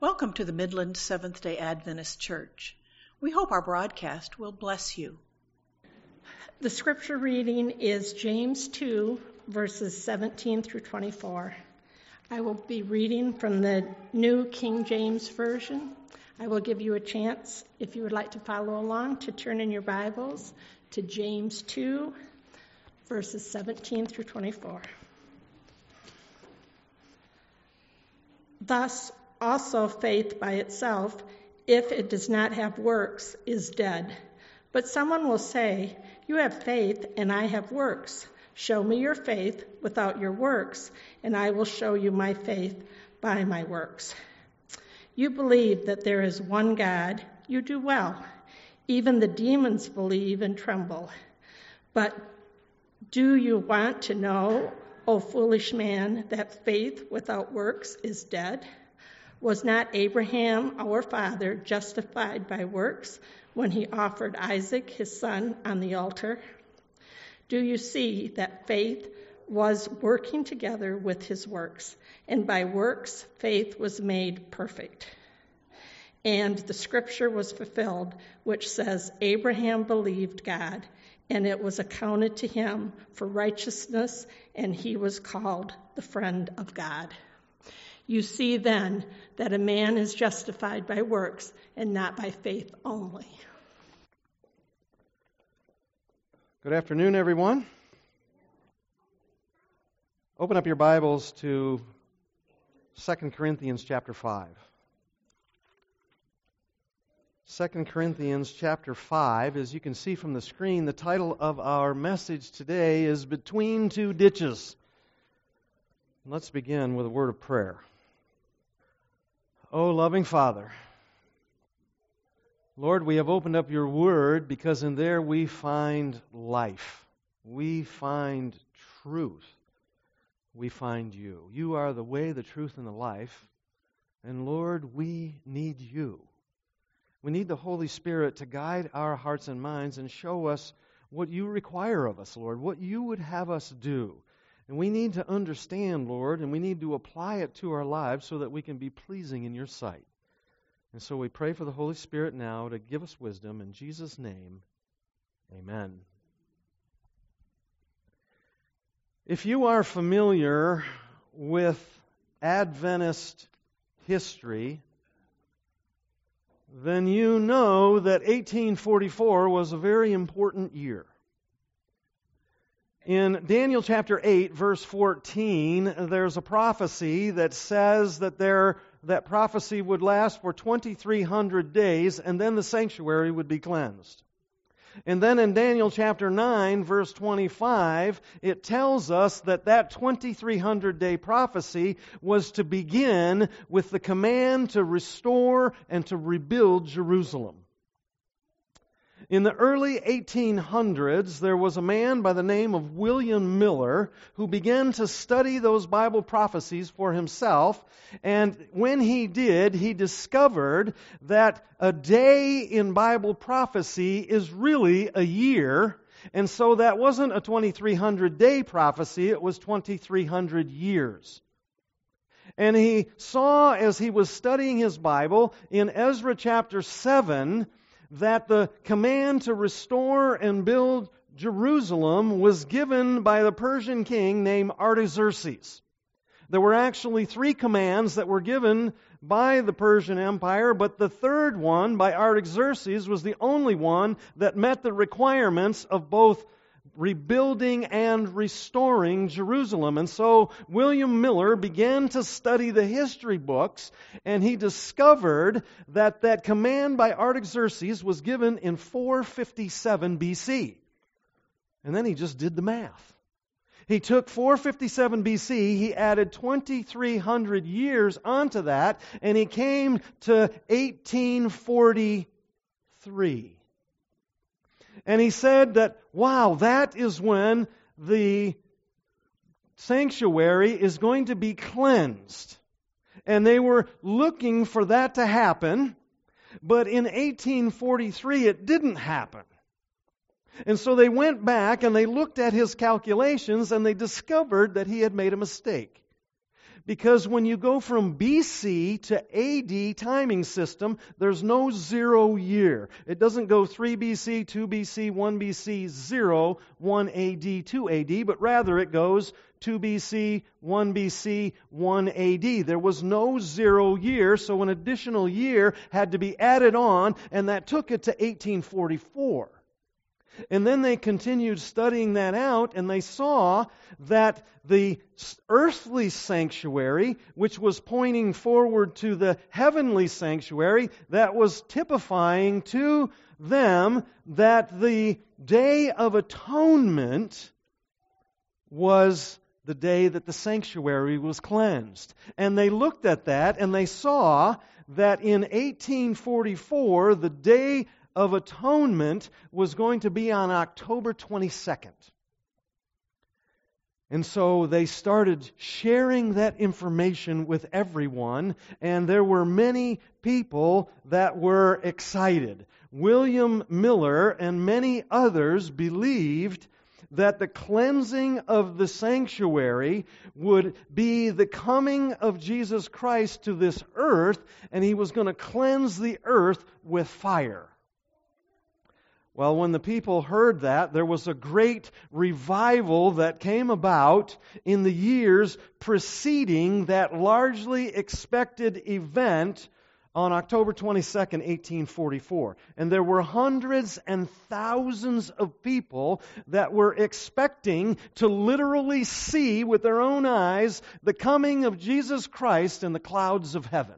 Welcome to the Midland Seventh-day Adventist Church. We hope our broadcast will bless you. The scripture reading is James 2, verses 17 through 24. I will be reading from the New King James Version. I will give you a chance, if you would like to follow along, to turn in your Bibles to James 2, verses 17 through 24. Thus, also faith by itself, if it does not have works, is dead. But someone will say, "You have faith, and I have works. Show me your faith without your works, and I will show you my faith by my works." You believe that there is one God. You do well. Even the demons believe and tremble. But do you want to know, O foolish man, that faith without works is dead? Was not Abraham, our father, justified by works when he offered Isaac, his son, on the altar? Do you see that faith was working together with his works, and by works faith was made perfect? And the scripture was fulfilled, which says, Abraham believed God, and it was accounted to him for righteousness, and he was called the friend of God. You see then that a man is justified by works and not by faith only. Good afternoon, everyone. Open up your Bibles to 2 Corinthians chapter 5. 2 Corinthians chapter 5, as you can see from the screen, the title of our message today is Between Two Ditches. Let's begin with a word of prayer. Oh, loving Father, Lord, we have opened up your word because in there we find life. We find truth. We find you. You are the way, the truth, and the life. And Lord, we need you. We need the Holy Spirit to guide our hearts and minds and show us what you require of us, Lord, what you would have us do. And we need to understand, Lord, and we need to apply it to our lives so that we can be pleasing in your sight. And so we pray for the Holy Spirit now to give us wisdom. In Jesus' name, amen. If you are familiar with Adventist history, then you know that 1844 was a very important year. In Daniel chapter 8, verse 14, there's a prophecy that says that that prophecy would last for 2,300 days, and then the sanctuary would be cleansed. And then in Daniel chapter 9, verse 25, it tells us that 2,300-day prophecy was to begin with the command to restore and to rebuild Jerusalem. In the early 1800s, there was a man by the name of William Miller who began to study those Bible prophecies for himself. And when he did, he discovered that a day in Bible prophecy is really a year. And so that wasn't a 2,300-day prophecy, it was 2,300 years. And he saw, as he was studying his Bible, in Ezra chapter 7, that the command to restore and build Jerusalem was given by the Persian king named Artaxerxes. There were actually 3 commands that were given by the Persian Empire, but the third one, by Artaxerxes, was the only one that met the requirements of both rebuilding and restoring Jerusalem. And so William Miller began to study the history books, and he discovered that command by Artaxerxes was given in 457 BC. And then he just did the math. He took 457 BC, he added 2,300 years onto that, and he came to 1843. And he said that, wow, that is when the sanctuary is going to be cleansed. And they were looking for that to happen, but in 1843 it didn't happen. And so they went back and they looked at his calculations and they discovered that he had made a mistake. Because when you go from BC to AD timing system, there's no 0 year. It doesn't go 3 BC, 2 BC, 1 BC, 0, 1 AD, 2 AD, but rather it goes 2 BC, 1 BC, 1 AD. There was no 0 year, so an additional year had to be added on, and that took it to 1844. And then they continued studying that out, and they saw that the earthly sanctuary, which was pointing forward to the heavenly sanctuary, that was typifying to them that the Day of Atonement was the day that the sanctuary was cleansed. And they looked at that, and they saw that in 1844, the Day of Atonement was going to be on October 22nd. And so they started sharing that information with everyone, and there were many people that were excited. William Miller and many others believed that the cleansing of the sanctuary would be the coming of Jesus Christ to this earth, and He was going to cleanse the earth with fire. Well, when the people heard that, there was a great revival that came about in the years preceding that largely expected event on October 22nd, 1844. And there were hundreds and thousands of people that were expecting to literally see with their own eyes the coming of Jesus Christ in the clouds of heaven.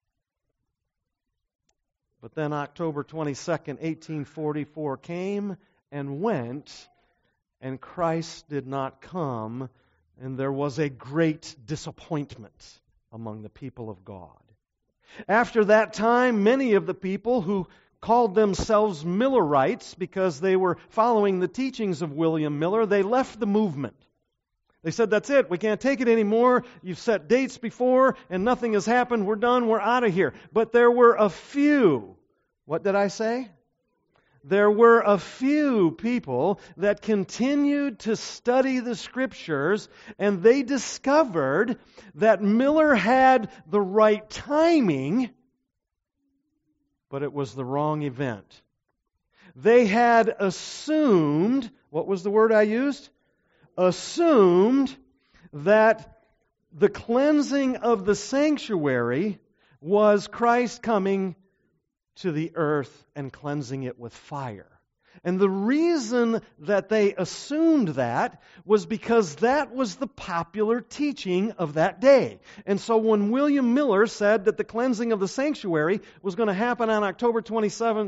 But then October 22nd, 1844 came and went, and Christ did not come, and there was a great disappointment among the people of God. After that time, many of the people who called themselves Millerites, because they were following the teachings of William Miller, they left the movement. They said, that's it, we can't take it anymore, you've set dates before, and nothing has happened, we're done, we're out of here. But there were a few, what did I say? There were a few people that continued to study the Scriptures, and they discovered that Miller had the right timing, but it was the wrong event. They had assumed, what was the word I used? Assumed that the cleansing of the sanctuary was Christ coming to the earth and cleansing it with fire. And the reason that they assumed that was because that was the popular teaching of that day. And so when William Miller said that the cleansing of the sanctuary was going to happen on October 22nd,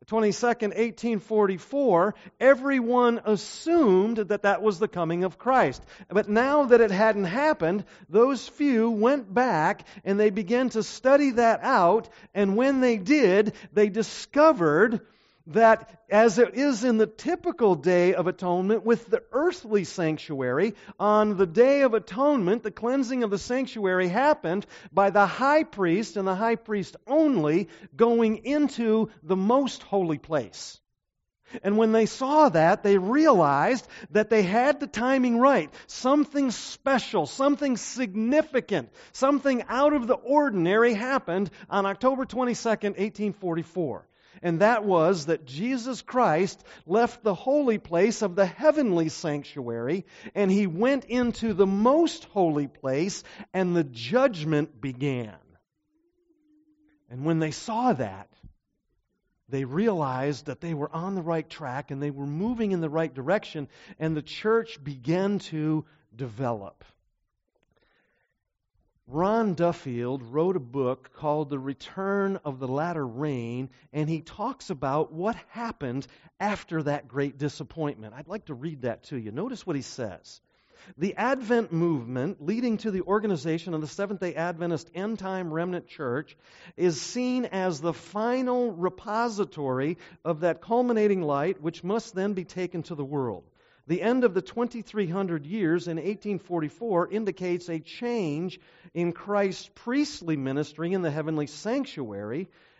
1844, everyone assumed that that was the coming of Christ. But now that it hadn't happened, those few went back and they began to study that out, and when they did, they discovered that as it is in the typical Day of Atonement with the earthly sanctuary, on the Day of Atonement, the cleansing of the sanctuary happened by the high priest and the high priest only going into the most holy place. And when they saw that, they realized that they had the timing right. Something special, something significant, something out of the ordinary happened on October 22nd, 1844. And that was that Jesus Christ left the holy place of the heavenly sanctuary, and He went into the most holy place, and the judgment began. And when they saw that, they realized that they were on the right track, and they were moving in the right direction, and the church began to develop. Ron Duffield wrote a book called The Return of the Latter Rain, and he talks about what happened after that great disappointment. I'd like to read that to you. Notice what he says. The Advent movement, leading to the organization of the Seventh-day Adventist End-Time Remnant Church, is seen as the final repository of that culminating light which must then be taken to the world. The end of the 2300 years in 1844 indicates a change in Christ's priestly ministry in the heavenly sanctuary,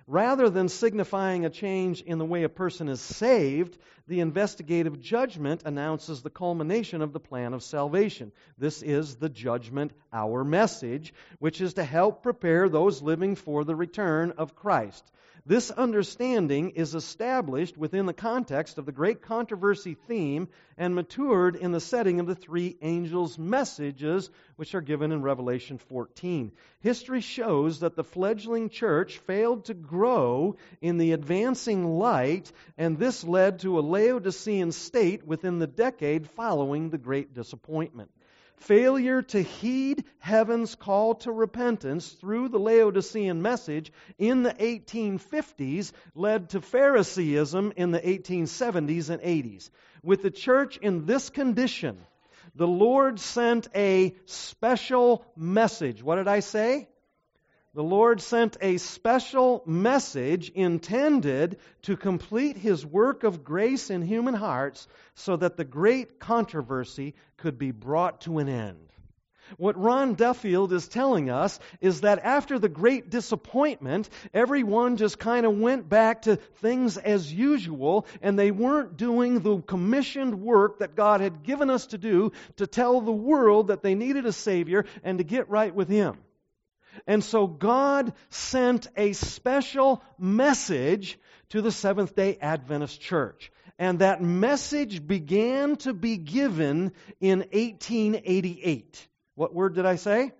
Rather than signifying a change in the way a person is saved, the investigative judgment announces the culmination of the plan of salvation. This is the judgment hour message, which is to help prepare those living for the return of Christ. This understanding is established within the context of the great controversy theme and matured in the setting of the three angels' messages, which are given in Revelation 14. History shows that the fledgling church failed to grow in the advancing light, and this led to a Laodicean state within the decade following the Great Disappointment. Failure to heed heaven's call to repentance through the Laodicean message in the 1850s led to Phariseeism in the 1870s and 80s. With the church in this condition, the Lord sent a special message. What did I say? The Lord sent a special message intended to complete His work of grace in human hearts so that the great controversy could be brought to an end. What Ron Duffield is telling us is that after the great disappointment, everyone just kind of went back to things as usual, and they weren't doing the commissioned work that God had given us to do to tell the world that they needed a Savior and to get right with Him. And so God sent a special message to the Seventh-day Adventist Church. And that message began to be given in 1888. What word did I say?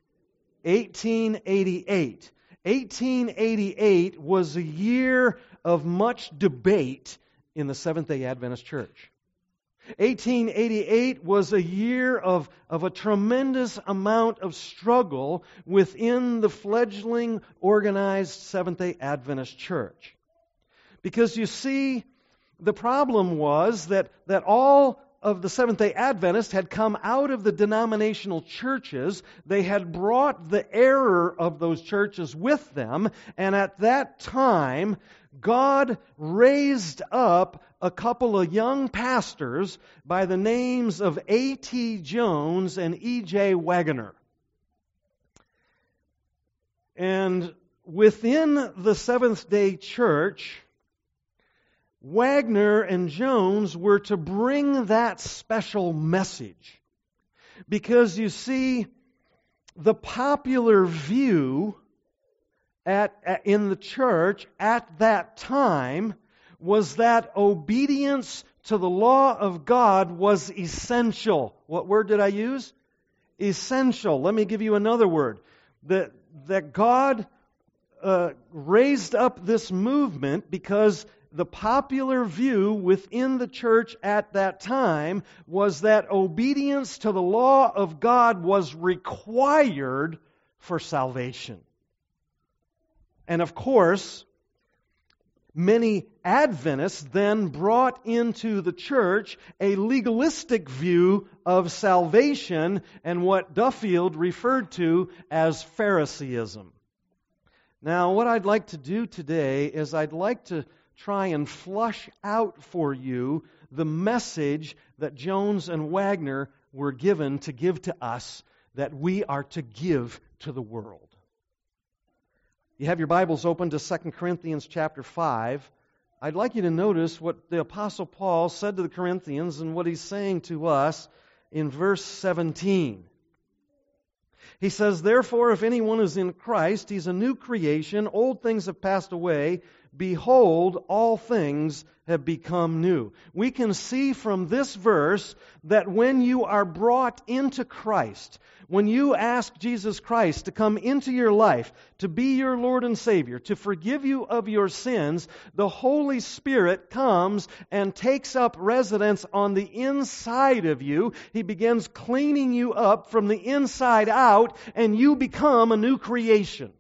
1888. 1888 was a year of much debate in the Seventh-day Adventist Church. 1888 was a year of a tremendous amount of struggle within the fledgling organized Seventh-day Adventist Church. Because you see, the problem was that all of the Seventh-day Adventists had come out of the denominational churches. They had brought the error of those churches with them, and at that time, God raised up a couple of young pastors by the names of A.T. Jones and E.J. Waggoner. And within the Seventh-day Church, Waggoner and Jones were to bring that special message. Because you see, the popular view in the church at that time was that obedience to the law of God was essential. What word did I use? Essential. Let me give you another word. That God raised up this movement because the popular view within the church at that time was that obedience to the law of God was required for salvation. And of course, many Adventists then brought into the church a legalistic view of salvation and what Duffield referred to as Phariseeism. Now, what I'd like to do today is I'd like to try and flush out for you the message that Jones and Waggoner were given to give to us, that we are to give to the world. You have your Bibles open to 2 Corinthians chapter 5. I'd like you to notice what the Apostle Paul said to the Corinthians and what he's saying to us in verse 17. He says, "Therefore, if anyone is in Christ, he's a new creation. Old things have passed away. Behold, all things have become new." We can see from this verse that when you are brought into Christ, when you ask Jesus Christ to come into your life, to be your Lord and Savior, to forgive you of your sins, the Holy Spirit comes and takes up residence on the inside of you. He begins cleaning you up from the inside out, and you become a new creation.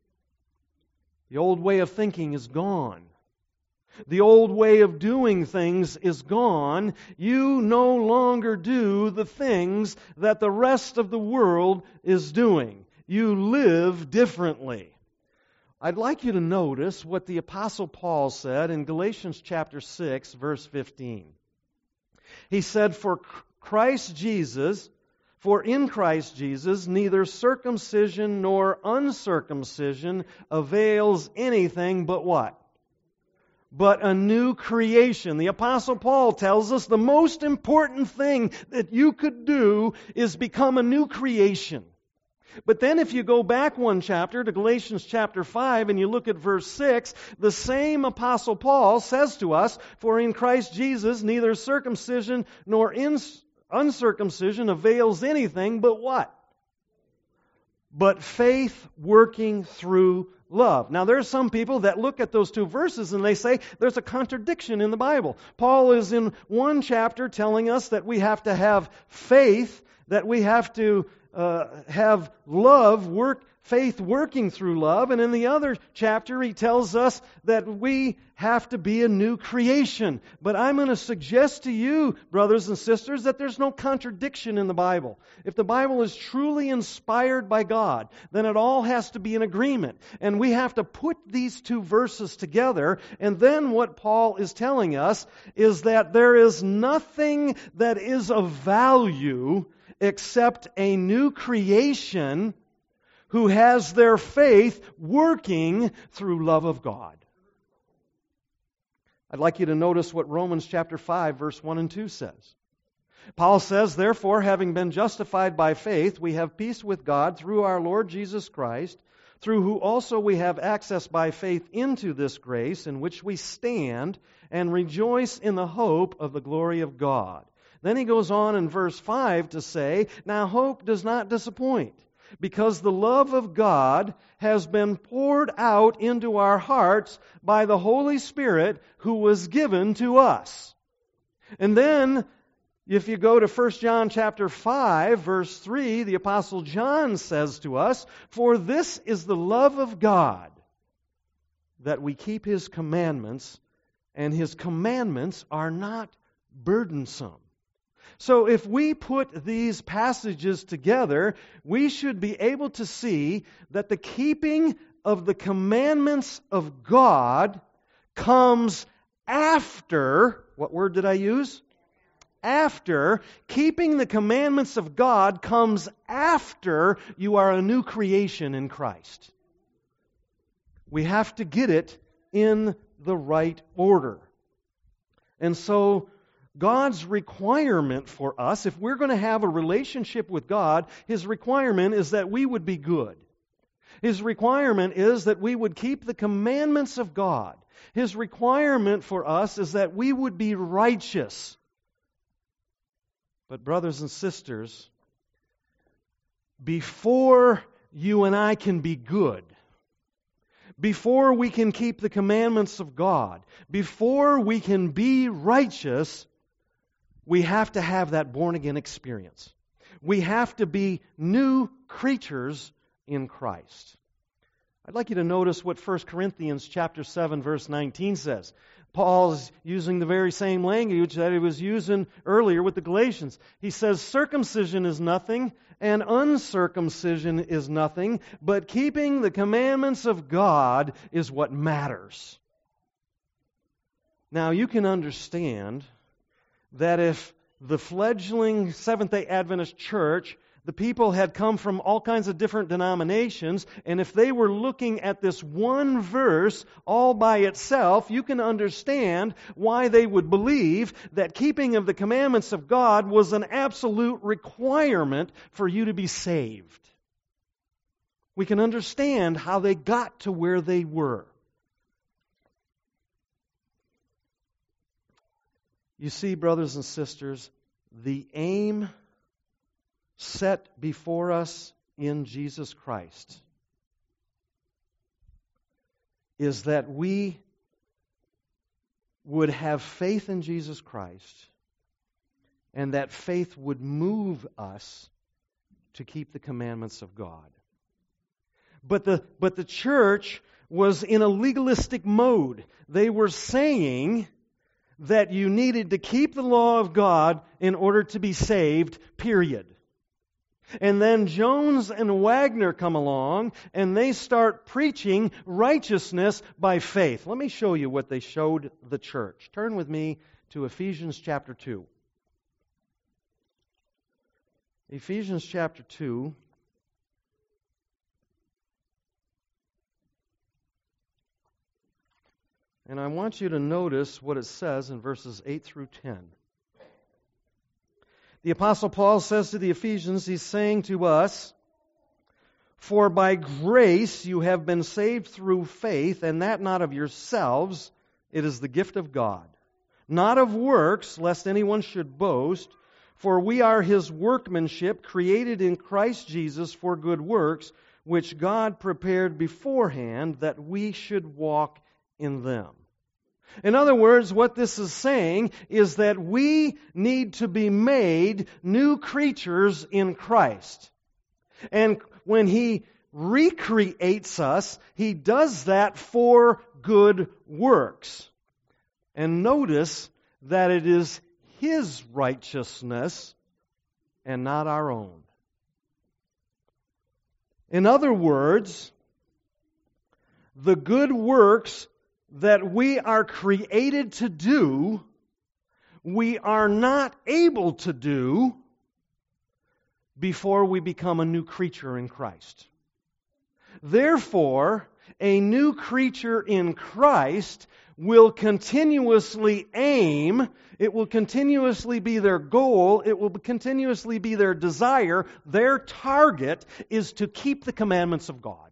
The old way of thinking is gone. The old way of doing things is gone. You no longer do the things that the rest of the world is doing. You live differently. I'd like you to notice what the Apostle Paul said in Galatians chapter 6, verse 15. He said, For For in Christ Jesus neither circumcision nor uncircumcision avails anything but what? But a new creation. The Apostle Paul tells us the most important thing that you could do is become a new creation. But then if you go back one chapter to Galatians chapter 5 and you look at verse 6, the same Apostle Paul says to us, for in Christ Jesus neither circumcision nor uncircumcision avails anything but what? But faith working through love. Now there are some people that look at those two verses and they say there's a contradiction in the Bible. Paul is in one chapter telling us that we have to have faith, that we have to have love, faith working through love. And in the other chapter, he tells us that we have to be a new creation. But I'm going to suggest to you, brothers and sisters, that there's no contradiction in the Bible. If the Bible is truly inspired by God, then it all has to be in agreement. And we have to put these two verses together. And then what Paul is telling us is that there is nothing that is of value except a new creation who has their faith working through love of God. I'd like you to notice what Romans chapter 5, verse 1 and 2 says. Paul says, therefore, having been justified by faith, we have peace with God through our Lord Jesus Christ, through who also we have access by faith into this grace in which we stand and rejoice in the hope of the glory of God. Then he goes on in verse 5 to say, now hope does not disappoint, because the love of God has been poured out into our hearts by the Holy Spirit who was given to us. And then, if you go to 1 John chapter 5, verse 3, the Apostle John says to us, for this is the love of God, that we keep His commandments, and His commandments are not burdensome. So if we put these passages together, we should be able to see that the keeping of the commandments of God comes after, what word did I use? After. Keeping the commandments of God comes after you are a new creation in Christ. We have to get it in the right order. And so, God's requirement for us, if we're going to have a relationship with God, His requirement is that we would be good. His requirement is that we would keep the commandments of God. His requirement for us is that we would be righteous. But brothers and sisters, before you and I can be good, before we can keep the commandments of God, before we can be righteous, we have to have that born-again experience. We have to be new creatures in Christ. I'd like you to notice what 1 Corinthians chapter 7, verse 19 says. Paul is using the very same language that he was using earlier with the Galatians. He says, circumcision is nothing, and uncircumcision is nothing, but keeping the commandments of God is what matters. Now, you can understand that if the fledgling Seventh-day Adventist church, the people had come from all kinds of different denominations, and if they were looking at this one verse all by itself, you can understand why they would believe that keeping of the commandments of God was an absolute requirement for you to be saved. We can understand how they got to where they were. You see, brothers and sisters, the aim set before us in Jesus Christ is that we would have faith in Jesus Christ, and that faith would move us to keep the commandments of God. But the church was in a legalistic mode. They were saying that you needed to keep the law of God in order to be saved, period. And then Jones and Wagner come along and they start preaching righteousness by faith. Let me show you what they showed the church. Turn with me to Ephesians chapter 2. Ephesians chapter 2, Ephesians chapter 2. And I want you to notice what it says in verses 8 through 10. The Apostle Paul says to the Ephesians, he's saying to us, "For by grace you have been saved through faith, and that not of yourselves, it is the gift of God. Not of works, lest anyone should boast, for we are His workmanship, created in Christ Jesus for good works, which God prepared beforehand that we should walk in them." In other words, what this is saying is that we need to be made new creatures in Christ. And when He recreates us, He does that for good works. And notice that it is His righteousness and not our own. In other words, the good works that we are created to do, we are not able to do before we become a new creature in Christ. Therefore, a new creature in Christ will continuously aim, it will continuously be their goal, it will continuously be their desire, their target is to keep the commandments of God.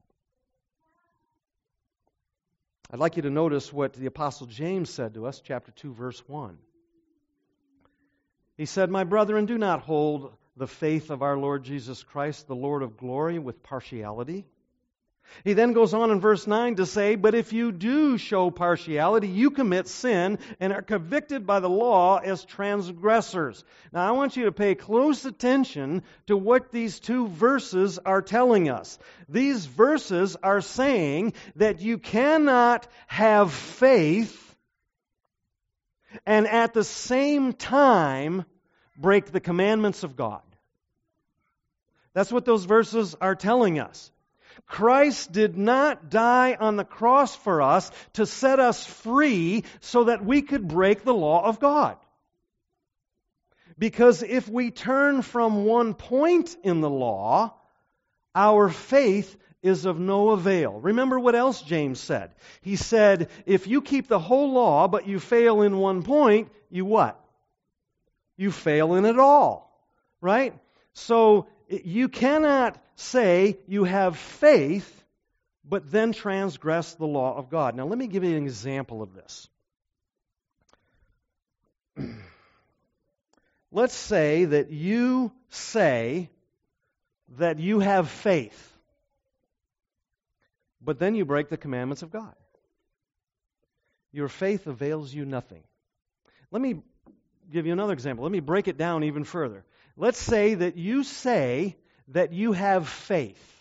I'd like you to notice what the Apostle James said to us, chapter 2, verse 1. He said, "My brethren, do not hold the faith of our Lord Jesus Christ, the Lord of glory, with partiality." He then goes on in verse 9 to say, "But if you do show partiality, you commit sin and are convicted by the law as transgressors." Now I want you to pay close attention to what these two verses are telling us. These verses are saying that you cannot have faith and at the same time break the commandments of God. That's what those verses are telling us. Christ did not die on the cross for us to set us free so that we could break the law of God. Because if we turn from one point in the law, our faith is of no avail. Remember what else James said. He said, if you keep the whole law but you fail in one point, you what? You fail in it all. Right? So you cannot say you have faith, but then transgress the law of God. Now let me give you an example of this. Let's say that you say that you have faith, but then you break the commandments of God. Your faith avails you nothing. Let me give you another example. Let me break it down even further. Let's say that you have faith.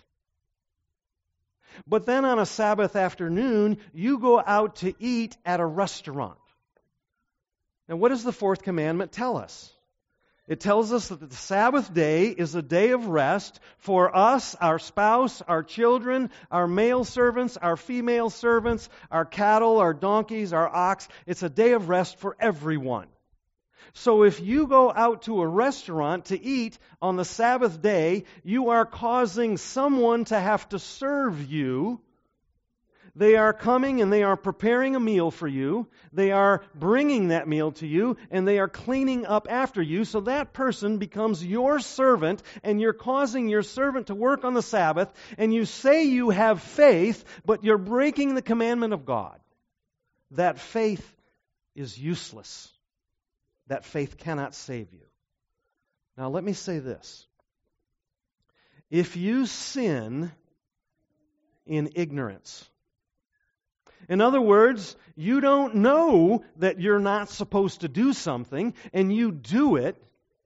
But then on a Sabbath afternoon, you go out to eat at a restaurant. Now, what does the fourth commandment tell us? It tells us that the Sabbath day is a day of rest for us, our spouse, our children, our male servants, our female servants, our cattle, our donkeys, our ox. It's a day of rest for everyone. So if you go out to a restaurant to eat on the Sabbath day, you are causing someone to have to serve you. They are coming and they are preparing a meal for you. They are bringing that meal to you and they are cleaning up after you. So that person becomes your servant and you're causing your servant to work on the Sabbath and you say you have faith, but you're breaking the commandment of God. That faith is useless. That faith cannot save you. Now let me say this. If you sin in ignorance, in other words, you don't know that you're not supposed to do something and you do it,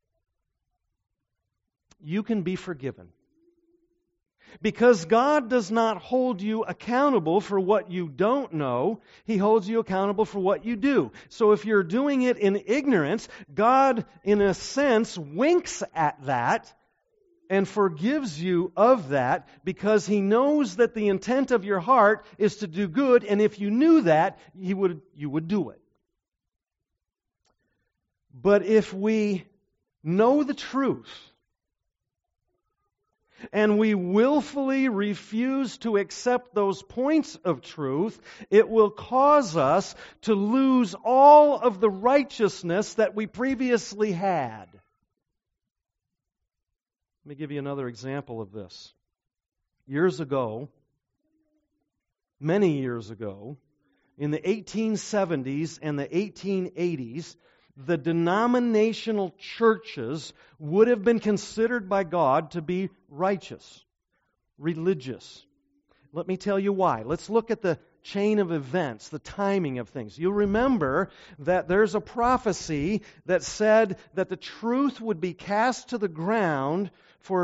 you can be forgiven. Because God does not hold you accountable for what you don't know. He holds you accountable for what you do. So if you're doing it in ignorance, God, in a sense, winks at that and forgives you of that because He knows that the intent of your heart is to do good, and if you knew that, you would do it. But if we know the truth, and we willfully refuse to accept those points of truth, it will cause us to lose all of the righteousness that we previously had. Let me give you another example of this. Years ago, many years ago, in the 1870s and the 1880s, the denominational churches would have been considered by God to be righteous, religious. Let me tell you why. Let's look at the chain of events, the timing of things. You'll remember that there's a prophecy that said that the truth would be cast to the ground for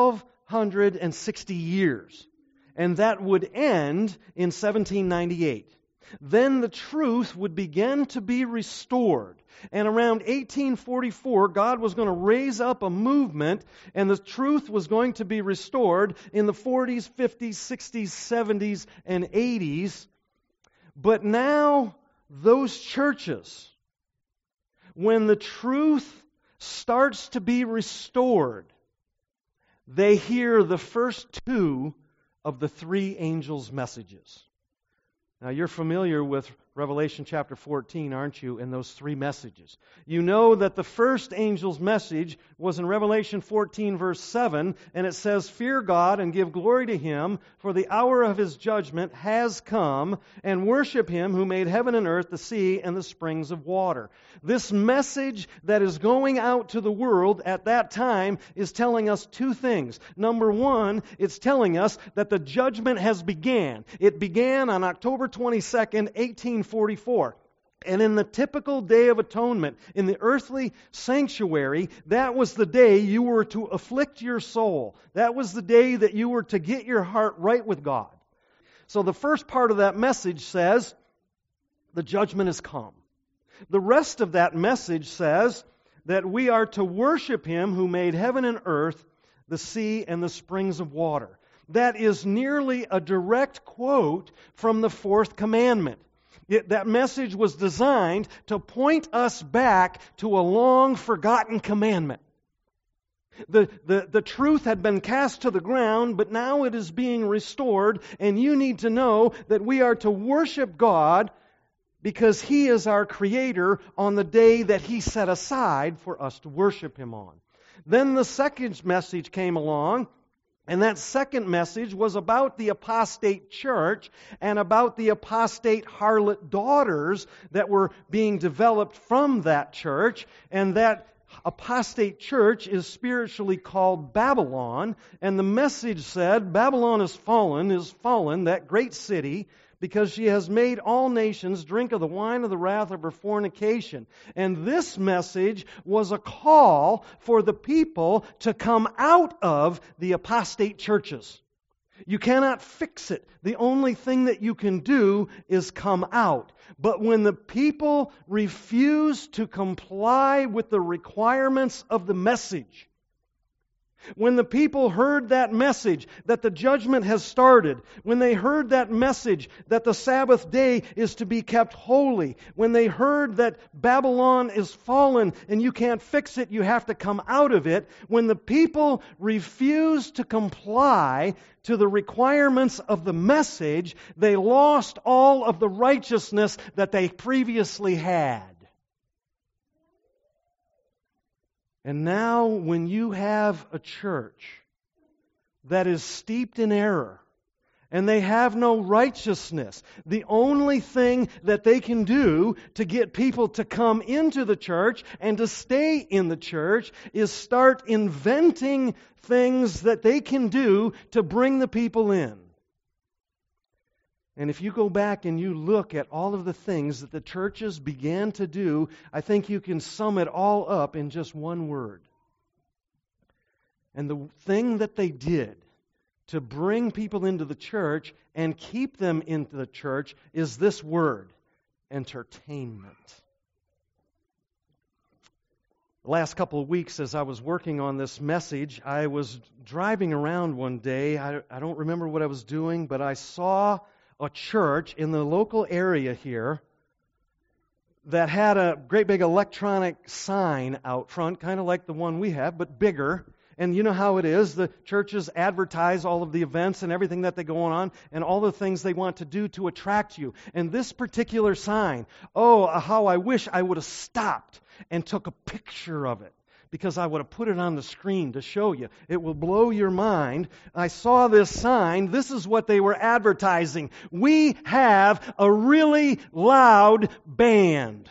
1,260 years, and that would end in 1798. Then the truth would begin to be restored. And around 1844, God was going to raise up a movement, and the truth was going to be restored in the 40s, 50s, 60s, 70s, and 80s. But now, those churches, when the truth starts to be restored, they hear the first two of the three angels' messages. Now, you're familiar with Revelation chapter 14, aren't you, in those three messages? You know that the first angel's message was in Revelation 14, verse 7, and it says, "Fear God and give glory to Him, for the hour of His judgment has come, and worship Him who made heaven and earth, the sea, and the springs of water." This message that is going out to the world at that time is telling us two things. Number one, it's telling us that the judgment has began. It began on October 22nd, 1844. And in the typical Day of Atonement, in the earthly sanctuary, that was the day you were to afflict your soul. That was the day that you were to get your heart right with God. So the first part of that message says, the judgment has come. The rest of that message says that we are to worship Him who made heaven and earth, the sea, and the springs of water. That is nearly a direct quote from the fourth commandment. That message was designed to point us back to a long forgotten commandment. The truth had been cast to the ground, but now it is being restored, and you need to know that we are to worship God because He is our Creator on the day that He set aside for us to worship Him on. Then the second message came along, and that second message was about the apostate church and about the apostate harlot daughters that were being developed from that church. And that apostate church is spiritually called Babylon. And the message said, Babylon is fallen, that great city, because she has made all nations drink of the wine of the wrath of her fornication. And this message was a call for the people to come out of the apostate churches. You cannot fix it. The only thing that you can do is come out. But when the people refuse to comply with the requirements of the message, when the people heard that message that the judgment has started, when they heard that message that the Sabbath day is to be kept holy, when they heard that Babylon is fallen and you can't fix it, you have to come out of it, when the people refused to comply to the requirements of the message, they lost all of the righteousness that they previously had. And now when you have a church that is steeped in error and they have no righteousness, the only thing that they can do to get people to come into the church and to stay in the church is start inventing things that they can do to bring the people in. And if you go back and you look at all of the things that the churches began to do, I think you can sum it all up in just one word. And the thing that they did to bring people into the church and keep them into the church is this word, entertainment. The last couple of weeks as I was working on this message, I was driving around one day. I don't remember what I was doing, but I saw a church in the local area here that had a great big electronic sign out front, kind of like the one we have, but bigger. And you know how it is. The churches advertise all of the events and everything that they go on and all the things they want to do to attract you. And this particular sign, oh, how I wish I would have stopped and took a picture of it, because I would have put it on the screen to show you. It will blow your mind. I saw this sign. This is what they were advertising. We have a really loud band.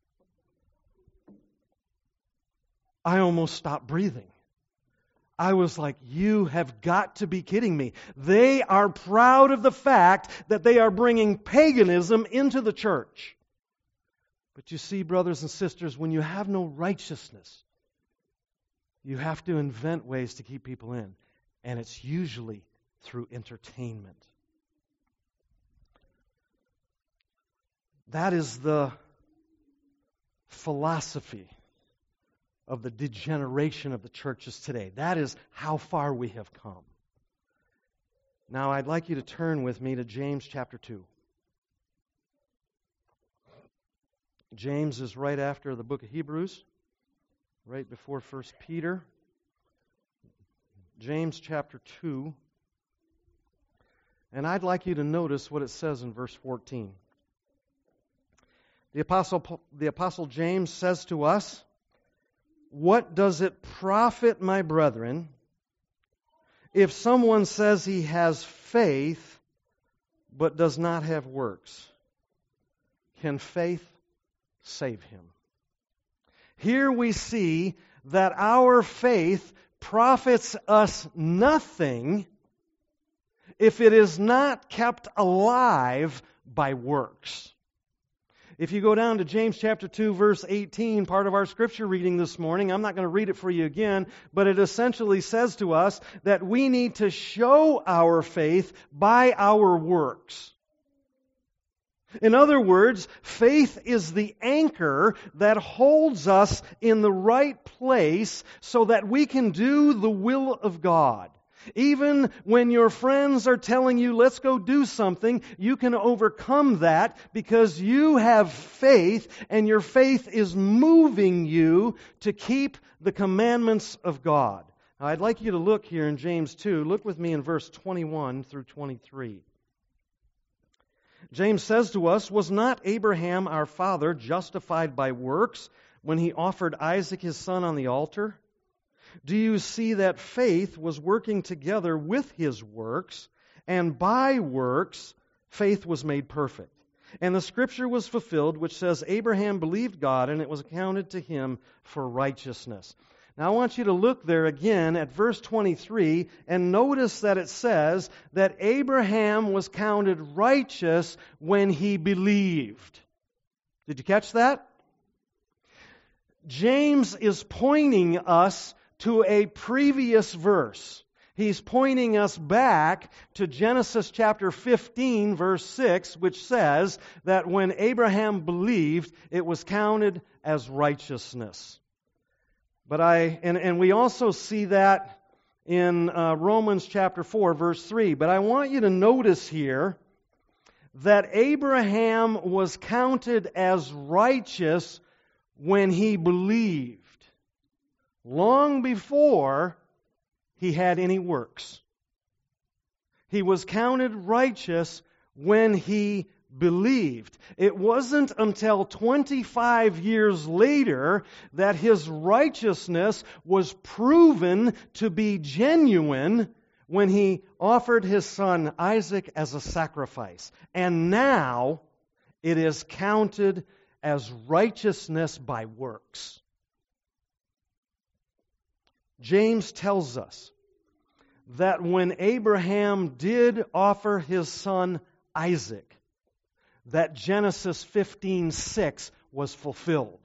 I almost stopped breathing. I was like, you have got to be kidding me. They are proud of the fact that they are bringing paganism into the church. But you see, brothers and sisters, when you have no righteousness, you have to invent ways to keep people in. And it's usually through entertainment. That is the philosophy of the degeneration of the churches today. That is how far we have come. Now, I'd like you to turn with me to James chapter 2. James is right after the book of Hebrews, right before 1 Peter. James chapter 2. And I'd like you to notice what it says in verse 14. The Apostle James says to us, "What does it profit, my brethren, if someone says he has faith but does not have works? Can faith save him?" Here we see that our faith profits us nothing if it is not kept alive by works. If you go down to James chapter 2, verse 18, part of our scripture reading this morning, I'm not going to read it for you again, but it essentially says to us that we need to show our faith by our works. In other words, faith is the anchor that holds us in the right place so that we can do the will of God. Even when your friends are telling you, let's go do something, you can overcome that because you have faith, and your faith is moving you to keep the commandments of God. Now, I'd like you to look here in James 2. Look with me in verse 21 through 23. James says to us, "Was not Abraham our father justified by works when he offered Isaac his son on the altar? Do you see that faith was working together with his works, and by works faith was made perfect? And the scripture was fulfilled, which says, Abraham believed God, and it was accounted to him for righteousness." Now I want you to look there again at verse 23 and notice that it says that Abraham was counted righteous when he believed. Did you catch that? James is pointing us to a previous verse. He's pointing us back to Genesis chapter 15, verse 6, which says that when Abraham believed, it was counted as righteousness. And we also see that in Romans chapter 4, verse 3. But I want you to notice here that Abraham was counted as righteous when he believed, long before he had any works. He was counted righteous when he believed. It wasn't until 25 years later that his righteousness was proven to be genuine when he offered his son Isaac as a sacrifice. And now it is counted as righteousness by works. James tells us that when Abraham did offer his son Isaac, that Genesis 15:6 was fulfilled.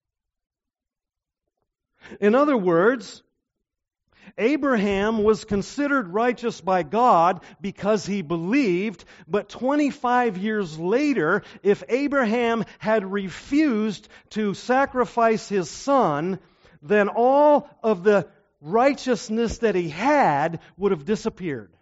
In other words, Abraham was considered righteous by God because he believed, but 25 years later, if Abraham had refused to sacrifice his son, then all of the righteousness that he had would have disappeared.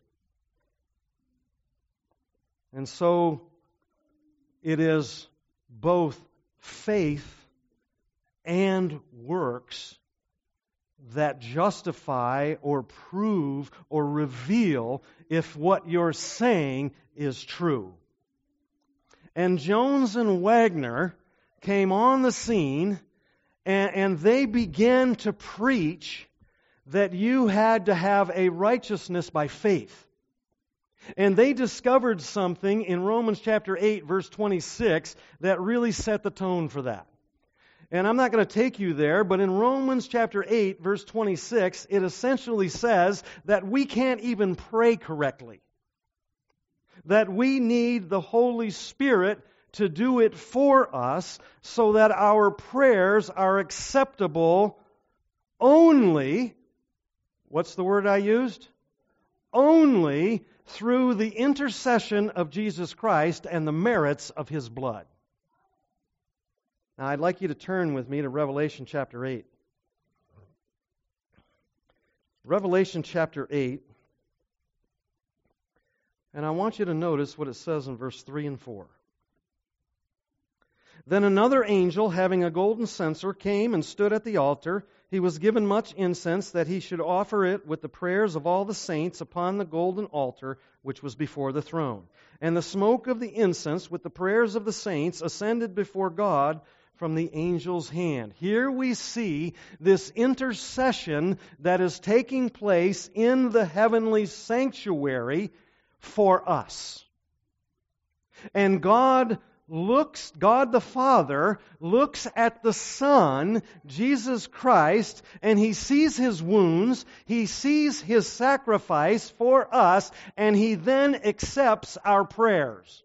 And so it is both faith and works that justify or prove or reveal if what you're saying is true. And Jones and Wagner came on the scene, and they began to preach that you had to have a righteousness by faith. And they discovered something in Romans chapter 8, verse 26, that really set the tone for that. And I'm not going to take you there, but in Romans chapter 8, verse 26, it essentially says that we can't even pray correctly. That we need the Holy Spirit to do it for us so that our prayers are acceptable only, what's the word I used? Only through the intercession of Jesus Christ and the merits of His blood. Now, I'd like you to turn with me to Revelation chapter 8. Revelation chapter 8. And I want you to notice what it says in verse 3 and 4. Then another angel, having a golden censer, came and stood at the altar. He was given much incense, that he should offer it with the prayers of all the saints upon the golden altar which was before the throne. And the smoke of the incense with the prayers of the saints ascended before God from the angel's hand. Here we see this intercession that is taking place in the heavenly sanctuary for us. And God the Father looks at the Son, Jesus Christ, and He sees His wounds, He sees His sacrifice for us, and He then accepts our prayers.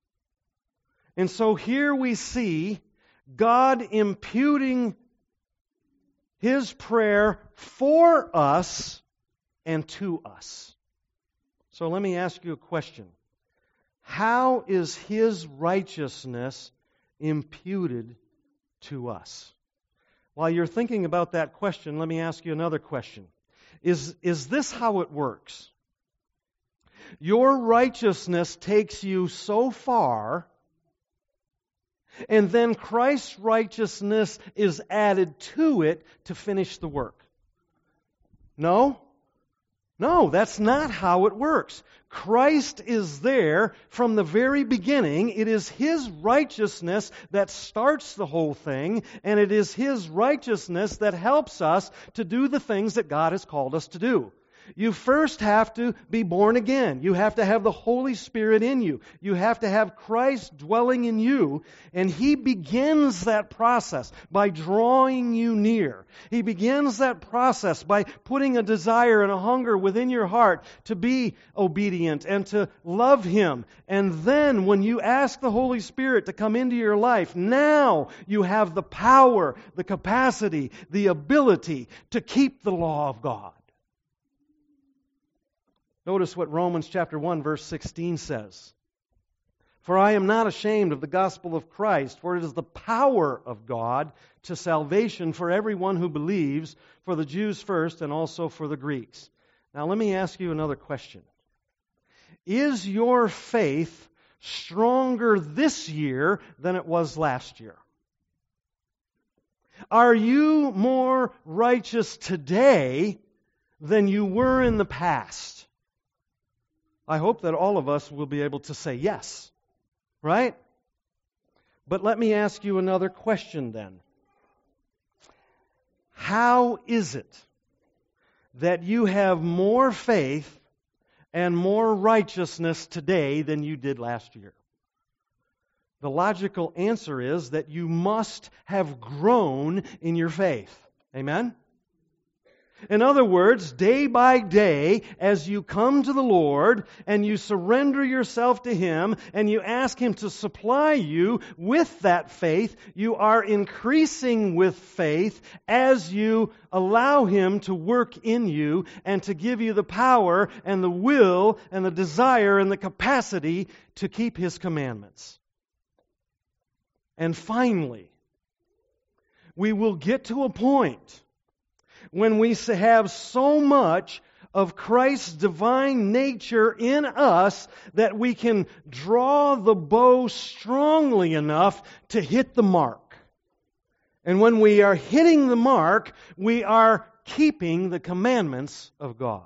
And so here we see God imputing His prayer for us and to us. So let me ask you a question. How is His righteousness imputed to us? While you're thinking about that question, let me ask you another question. Is this how it works? Your righteousness takes you so far, and then Christ's righteousness is added to it to finish the work. No? No, that's not how it works. Christ is there from the very beginning. It is His righteousness that starts the whole thing, and it is His righteousness that helps us to do the things that God has called us to do. You first have to be born again. You have to have the Holy Spirit in you. You have to have Christ dwelling in you. And He begins that process by drawing you near. He begins that process by putting a desire and a hunger within your heart to be obedient and to love Him. And then when you ask the Holy Spirit to come into your life, now you have the power, the capacity, the ability to keep the law of God. Notice what Romans chapter 1 verse 16 says. For I am not ashamed of the gospel of Christ, for it is the power of God to salvation for everyone who believes, for the Jews first and also for the Greeks. Now let me ask you another question. Is your faith stronger this year than it was last year? Are you more righteous today than you were in the past? I hope that all of us will be able to say yes, right? But let me ask you another question then. How is it that you have more faith and more righteousness today than you did last year? The logical answer is that you must have grown in your faith. Amen? In other words, day by day, as you come to the Lord and you surrender yourself to Him and you ask Him to supply you with that faith, you are increasing with faith as you allow Him to work in you and to give you the power and the will and the desire and the capacity to keep His commandments. And finally, we will get to a point when we have so much of Christ's divine nature in us that we can draw the bow strongly enough to hit the mark. And when we are hitting the mark, we are keeping the commandments of God.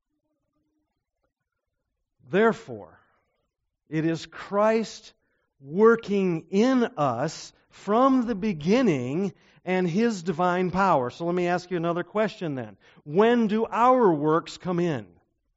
Therefore, it is Christ working in us from the beginning and His divine power. So let me ask you another question then. When do our works come in?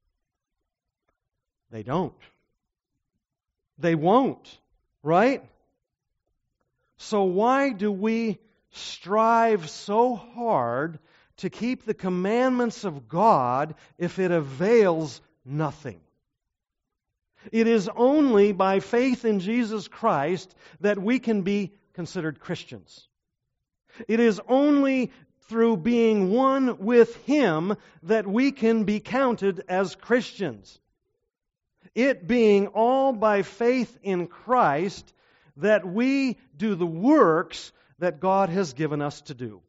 They don't. They won't, right? So why do we strive so hard to keep the commandments of God if it avails nothing? It is only by faith in Jesus Christ that we can be considered Christians. It is only through being one with Him that we can be counted as Christians. It being all by faith in Christ that we do the works that God has given us to do.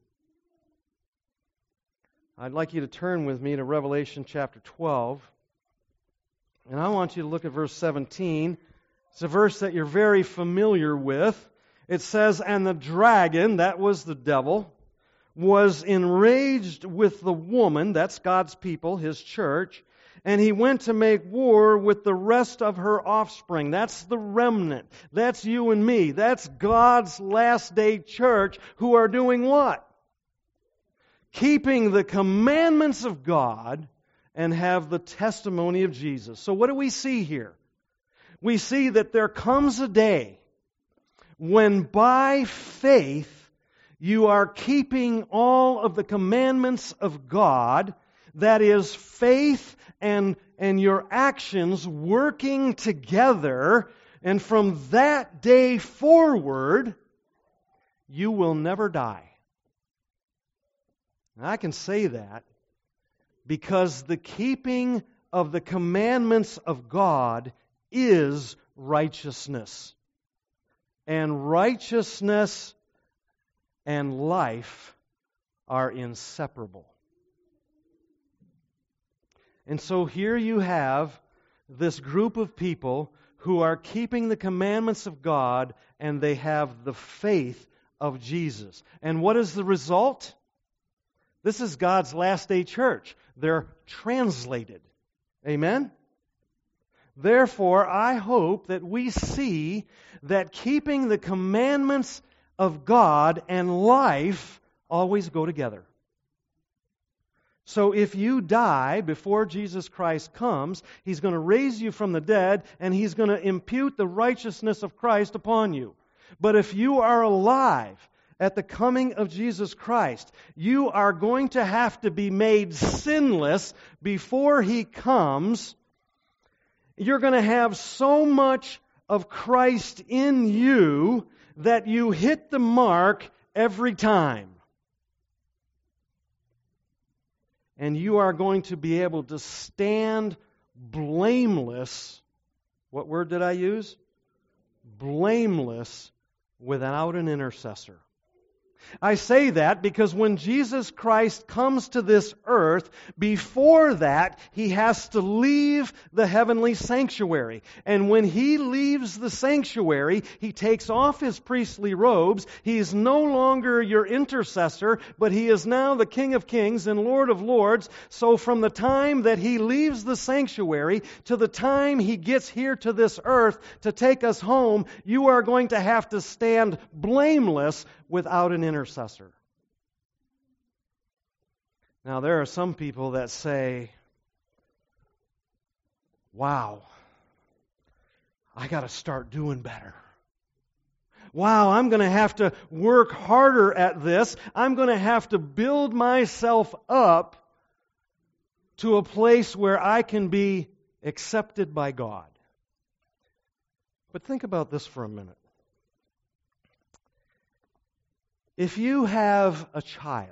I'd like you to turn with me to Revelation chapter 12. And I want you to look at verse 17. It's a verse that you're very familiar with. It says, "And the dragon," that was the devil, "was enraged with the woman," that's God's people, His church, "and he went to make war with the rest of her offspring." That's the remnant. That's you and me. That's God's last day church who are doing what? Keeping the commandments of God and have the testimony of Jesus. So what do we see here? We see that there comes a day when by faith you are keeping all of the commandments of God. That is faith and your actions working together. And from that day forward, you will never die. And I can say that because the keeping of the commandments of God is righteousness. And righteousness and life are inseparable. And so here you have this group of people who are keeping the commandments of God, and they have the faith of Jesus. And what is the result? This is God's last day church. They're translated. Amen? Therefore, I hope that we see that keeping the commandments of God and life always go together. So if you die before Jesus Christ comes, He's going to raise you from the dead, and He's going to impute the righteousness of Christ upon you. But if you are alive at the coming of Jesus Christ, you are going to have to be made sinless before He comes. You're going to have so much of Christ in you that you hit the mark every time. And you are going to be able to stand blameless. What word did I use? Blameless without an intercessor. I say that because when Jesus Christ comes to this earth, before that, He has to leave the heavenly sanctuary. And when He leaves the sanctuary, He takes off His priestly robes. He is no longer your intercessor, but He is now the King of Kings and Lord of Lords. So from the time that He leaves the sanctuary to the time He gets here to this earth to take us home, you are going to have to stand blameless without an intercessor. Now, there are some people that say, wow, I got to start doing better. Wow, I'm going to have to work harder at this. I'm going to have to build myself up to a place where I can be accepted by God. But think about this for a minute. If you have a child,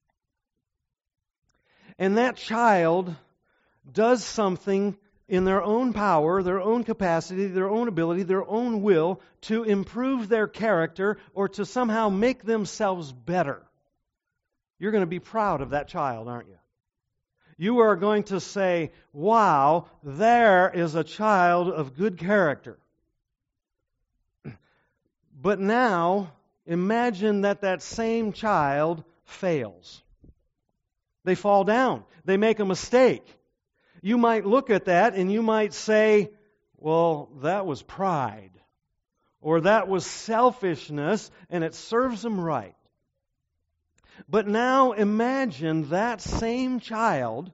and that child does something in their own power, their own capacity, their own ability, their own will, to improve their character or to somehow make themselves better, you're going to be proud of that child, aren't you? You are going to say, wow, there is a child of good character. But now, imagine that same child fails. They fall down. They make a mistake. You might look at that and you might say, well, that was pride. Or that was selfishness, and it serves them right. But now imagine that same child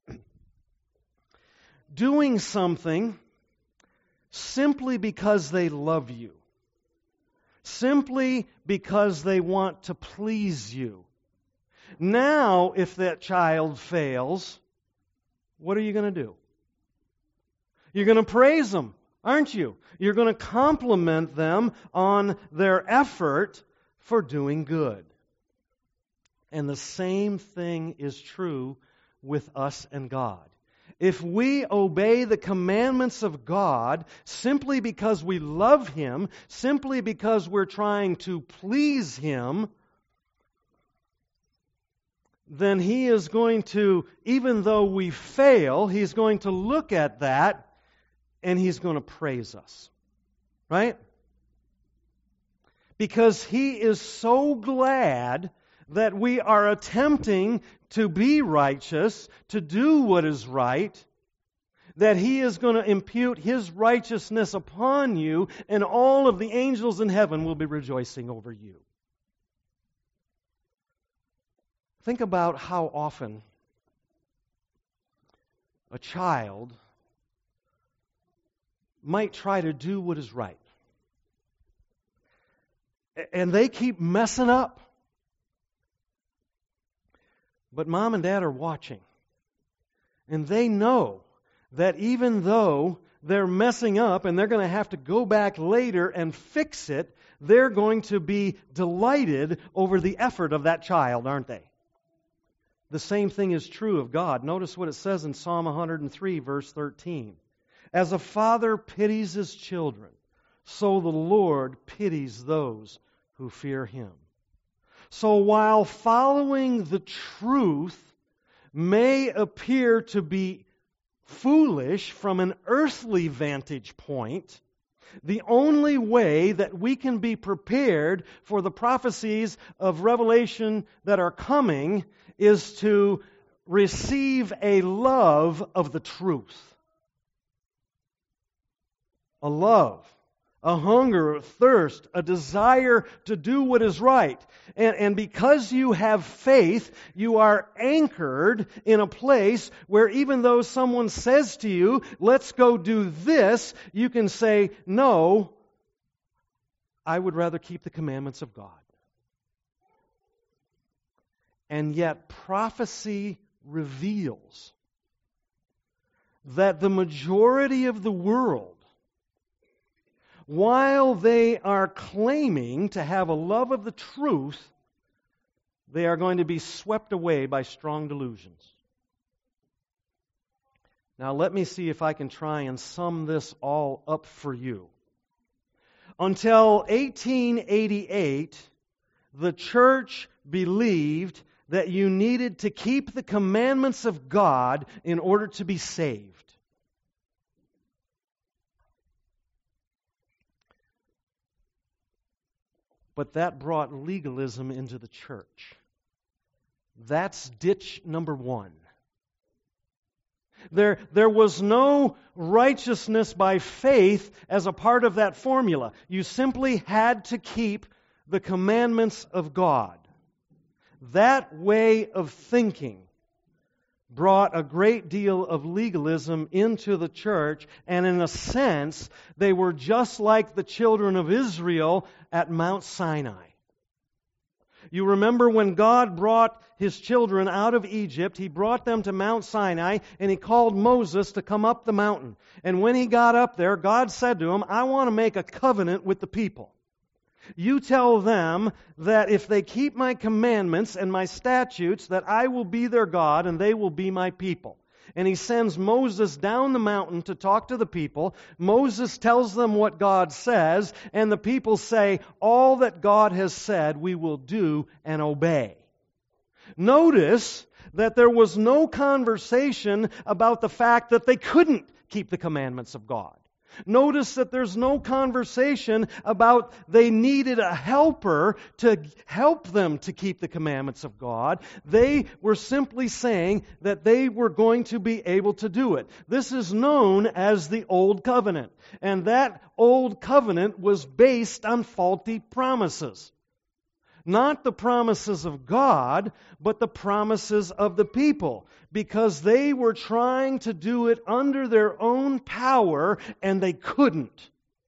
doing something simply because they love you. Simply because they want to please you. Now, if that child fails, what are you going to do? You're going to praise them, aren't you? You're going to compliment them on their effort for doing good. And the same thing is true with us and God. If we obey the commandments of God simply because we love Him, simply because we're trying to please Him, then He is going to, even though we fail, He's going to look at that and He's going to praise us. Right? Because He is so glad that we are attempting to be righteous, to do what is right, that He is going to impute His righteousness upon you, and all of the angels in heaven will be rejoicing over you. Think about how often a child might try to do what is right. And they keep messing up. But mom and dad are watching. And they know that even though they're messing up and they're going to have to go back later and fix it, they're going to be delighted over the effort of that child, aren't they? The same thing is true of God. Notice what it says in Psalm 103, verse 13. As a father pities his children, so the Lord pities those who fear Him. So while following the truth may appear to be foolish from an earthly vantage point, the only way that we can be prepared for the prophecies of Revelation that are coming is to receive a love of the truth. A love, a hunger, a thirst, a desire to do what is right. And because you have faith, you are anchored in a place where even though someone says to you, let's go do this, you can say, no, I would rather keep the commandments of God. And yet prophecy reveals that the majority of the world, while they are claiming to have a love of the truth, they are going to be swept away by strong delusions. Now let me see if I can try and sum this all up for you. Until 1888, the church believed that you needed to keep the commandments of God in order to be saved. But that brought legalism into the church. That's ditch number one. There was no righteousness by faith as a part of that formula. You simply had to keep the commandments of God. That way of thinking brought a great deal of legalism into the church, and in a sense, they were just like the children of Israel at Mount Sinai. You remember when God brought His children out of Egypt, He brought them to Mount Sinai, and He called Moses to come up the mountain. And when he got up there, God said to him, I want to make a covenant with the people. You tell them that if they keep my commandments and my statutes, that I will be their God and they will be my people. And He sends Moses down the mountain to talk to the people. Moses tells them what God says, and the people say, all that God has said we will do and obey. Notice that there was no conversation about the fact that they couldn't keep the commandments of God. Notice that there's no conversation about they needed a helper to help them to keep the commandments of God. They were simply saying that they were going to be able to do it. This is known as the Old Covenant. And that Old Covenant was based on faulty promises. Not the promises of God, but the promises of the people, because they were trying to do it under their own power, and they couldn't.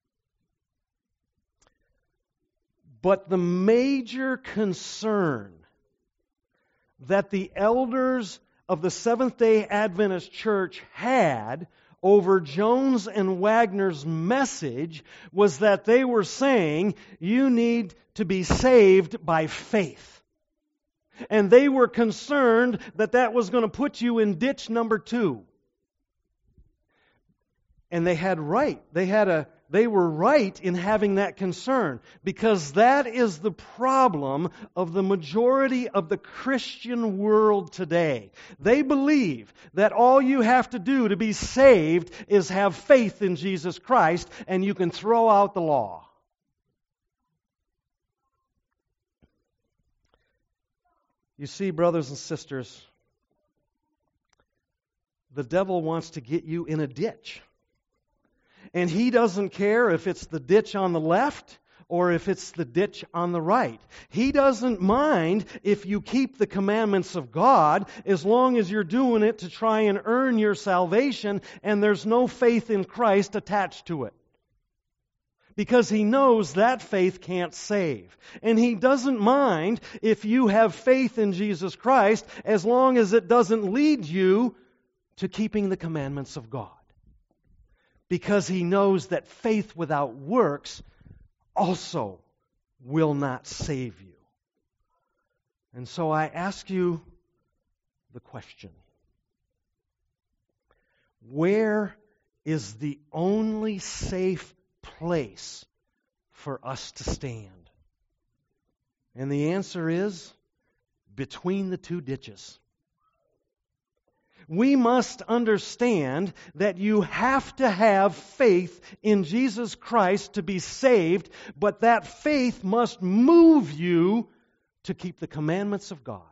But the major concern that the elders of the Seventh-day Adventist Church had over Jones and Wagner's message was that they were saying, you need to be saved by faith. And they were concerned that that was going to put you in ditch number 2. And they had right. They were right in having that concern, because that is the problem of the majority of the Christian world today. They believe that all you have to do to be saved is have faith in Jesus Christ, and you can throw out the law. You see, brothers and sisters, the devil wants to get you in a ditch. And he doesn't care if it's the ditch on the left or if it's the ditch on the right. He doesn't mind if you keep the commandments of God, as long as you're doing it to try and earn your salvation and there's no faith in Christ attached to it. Because he knows that faith can't save. And he doesn't mind if you have faith in Jesus Christ, as long as it doesn't lead you to keeping the commandments of God. Because he knows that faith without works also will not save you. And so I ask you the question: where is the only safe place for us to stand? And the answer is between the two ditches. We must understand that you have to have faith in Jesus Christ to be saved, but that faith must move you to keep the commandments of God.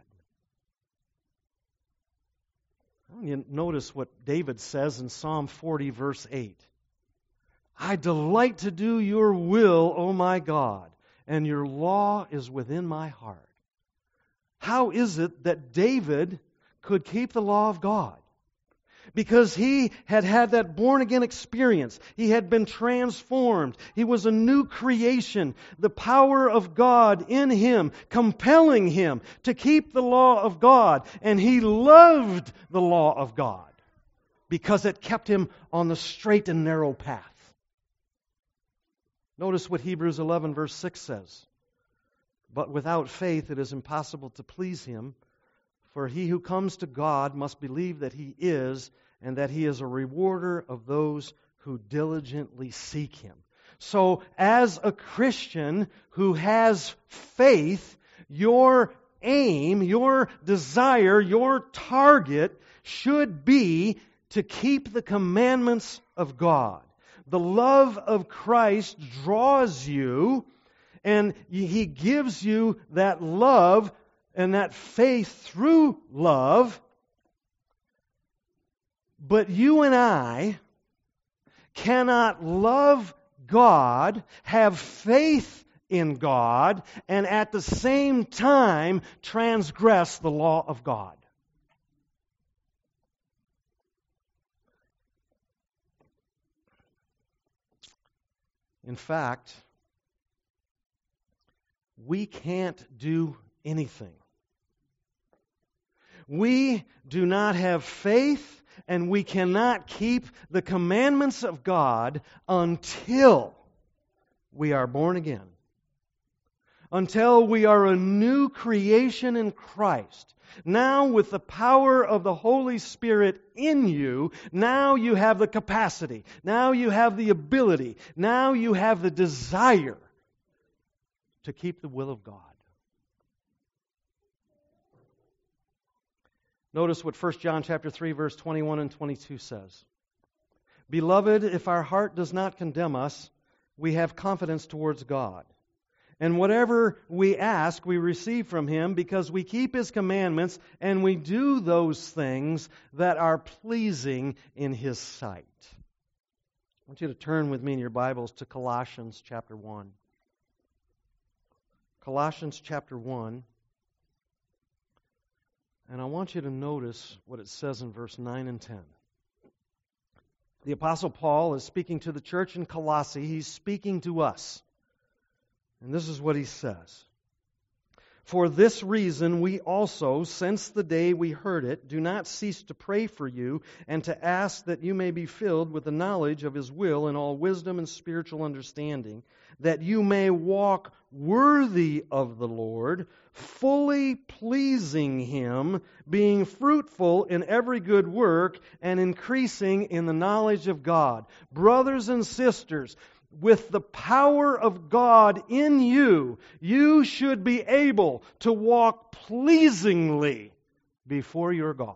You notice what David says in Psalm 40, verse 8. I delight to do your will, O my God, and your law is within my heart. How is it that David could keep the law of God? Because he had had that born-again experience. He had been transformed. He was a new creation. The power of God in him, compelling him to keep the law of God. And he loved the law of God because it kept him on the straight and narrow path. Notice what Hebrews 11 verse 6 says. But without faith it is impossible to please Him, for he who comes to God must believe that He is, and that He is a rewarder of those who diligently seek Him. So, as a Christian who has faith, your aim, your desire, your target should be to keep the commandments of God. The love of Christ draws you, and He gives you that love and that faith through love. But you and I cannot love God, have faith in God, and at the same time transgress the law of God. In fact, we can't do anything. We do not have faith, and we cannot keep the commandments of God until we are born again. Until we are a new creation in Christ. Now, with the power of the Holy Spirit in you, now you have the capacity. Now you have the ability. Now you have the desire to keep the will of God. Notice what 1 John chapter 3, verse 21 and 22 says. Beloved, if our heart does not condemn us, we have confidence towards God. And whatever we ask, we receive from Him because we keep His commandments and we do those things that are pleasing in His sight. I want you to turn with me in your Bibles to Colossians chapter 1. Colossians chapter 1. And I want you to notice what it says in verse 9 and 10. The Apostle Paul is speaking to the church in Colossae. He's speaking to us. And this is what he says. For this reason we also, since the day we heard it, do not cease to pray for you and to ask that you may be filled with the knowledge of His will in all wisdom and spiritual understanding, that you may walk worthy of the Lord, fully pleasing Him, being fruitful in every good work and increasing in the knowledge of God. Brothers and sisters, with the power of God in you, you should be able to walk pleasingly before your God.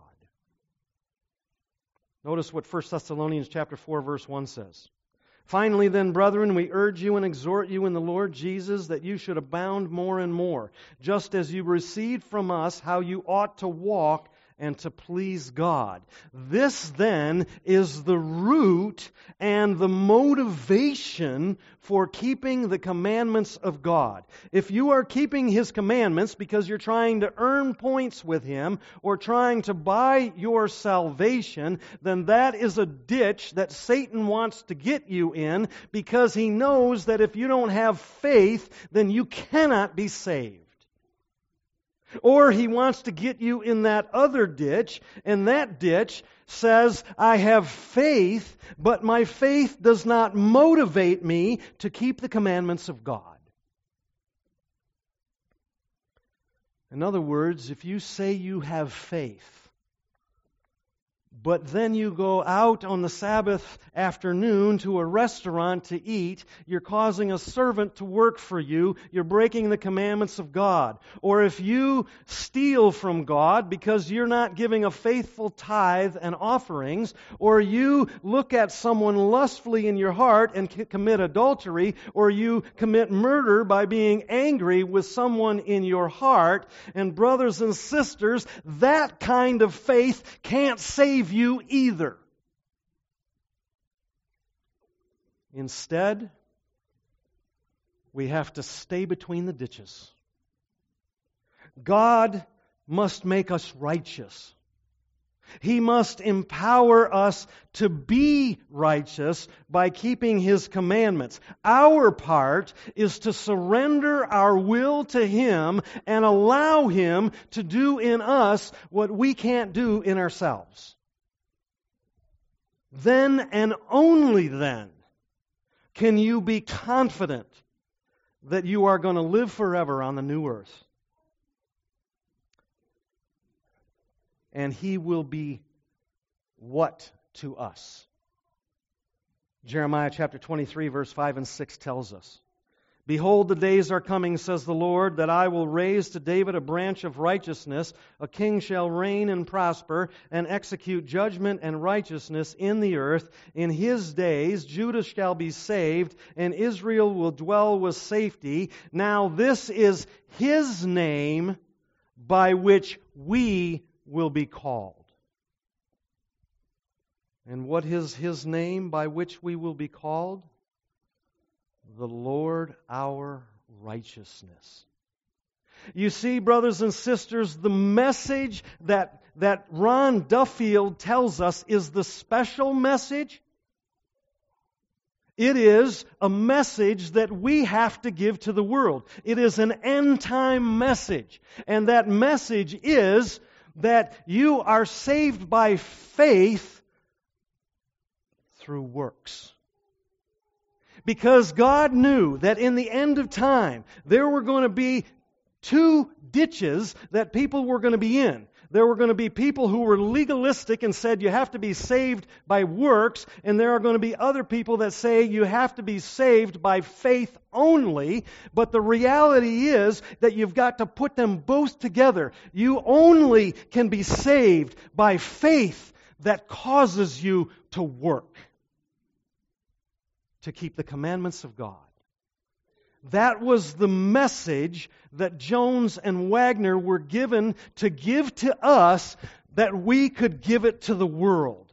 Notice what 1 Thessalonians chapter 4, verse 1 says. Finally then, brethren, we urge you and exhort you in the Lord Jesus that you should abound more and more, just as you received from us how you ought to walk and to please God. This then is the root and the motivation for keeping the commandments of God. If you are keeping His commandments because you're trying to earn points with Him or trying to buy your salvation, then that is a ditch that Satan wants to get you in because he knows that if you don't have faith, then you cannot be saved. Or he wants to get you in that other ditch, and that ditch says, I have faith, but my faith does not motivate me to keep the commandments of God. In other words, if you say you have faith, but then you go out on the Sabbath afternoon to a restaurant to eat, you're causing a servant to work for you, you're breaking the commandments of God. Or if you steal from God because you're not giving a faithful tithe and offerings, or you look at someone lustfully in your heart and commit adultery, or you commit murder by being angry with someone in your heart, and brothers and sisters, that kind of faith can't save you either. Instead, we have to stay between the ditches. God must make us righteous. He must empower us to be righteous by keeping His commandments. Our part is to surrender our will to Him and allow Him to do in us what we can't do in ourselves. Then and only then can you be confident that you are going to live forever on the new earth. And He will be what to us? Jeremiah chapter 23, verse 5 and 6 tells us, Behold, the days are coming, says the Lord, that I will raise to David a branch of righteousness. A king shall reign and prosper and execute judgment and righteousness in the earth. In his days Judah shall be saved and Israel will dwell with safety. Now this is His name by which we will be called. And what is His name by which we will be called? The Lord our righteousness. You see, brothers and sisters, the message that Ron Duffield tells us is the special message. It is a message that we have to give to the world. It is an end-time message. And that message is that you are saved by faith through works. Because God knew that in the end of time, there were going to be two ditches that people were going to be in. There were going to be people who were legalistic and said you have to be saved by works, and there are going to be other people that say you have to be saved by faith only. But the reality is that you've got to put them both together. You only can be saved by faith that causes you to work. to keep the commandments of God. That was the message that Jones and Wagner were given to give to us, that we could give it to the world.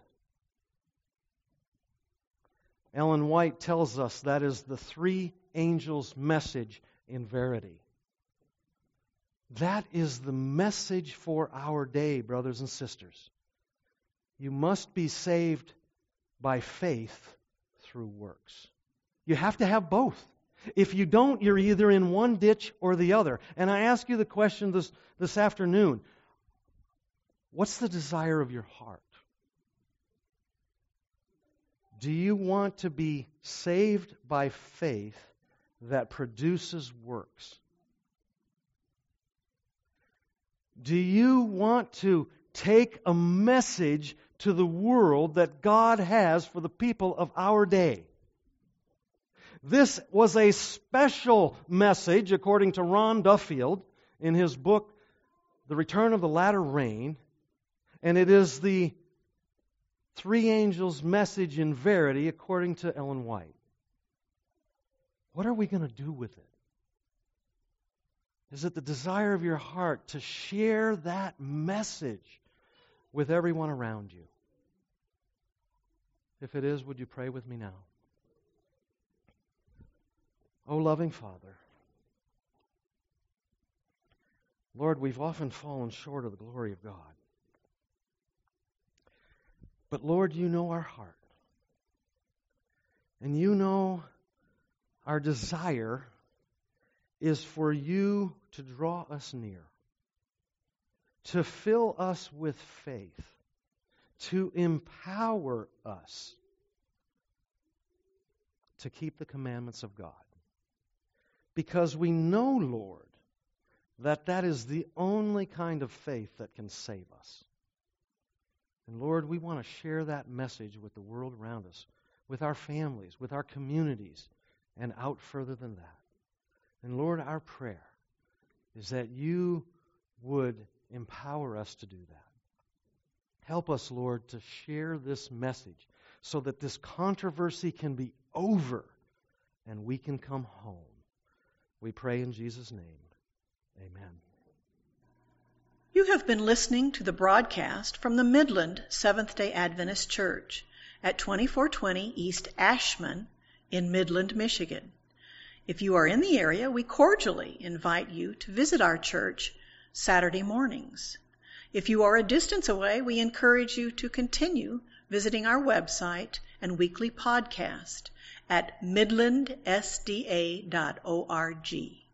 Ellen White tells us that is the three angels' message in verity. That is the message for our day, brothers and sisters. You must be saved by faith through works. You have to have both. If you don't, you're either in one ditch or the other. And I ask you the question this afternoon. What's the desire of your heart? Do you want to be saved by faith that produces works? Do you want to take a message to the world that God has for the people of our day? This was a special message, according to Ron Duffield, in his book, The Return of the Latter Rain, and it is the three angels' message in verity, according to Ellen White. What are we going to do with it? Is it the desire of your heart to share that message with everyone around you? If it is, would you pray with me now? Oh, loving Father, Lord, we've often fallen short of the glory of God. But Lord, you know our heart. And you know our desire is for you to draw us near, to fill us with faith, to empower us to keep the commandments of God. Because we know, Lord, that is the only kind of faith that can save us. And Lord, we want to share that message with the world around us, with our families, with our communities, and out further than that. And Lord, our prayer is that you would empower us to do that. Help us, Lord, to share this message so that this controversy can be over and we can come home. We pray in Jesus' name. Amen. You have been listening to the broadcast from the Midland Seventh-day Adventist Church at 2420 East Ashman in Midland, Michigan. If you are in the area, we cordially invite you to visit our church Saturday mornings. If you are a distance away, we encourage you to continue visiting our website and weekly podcast at midlandsda.org.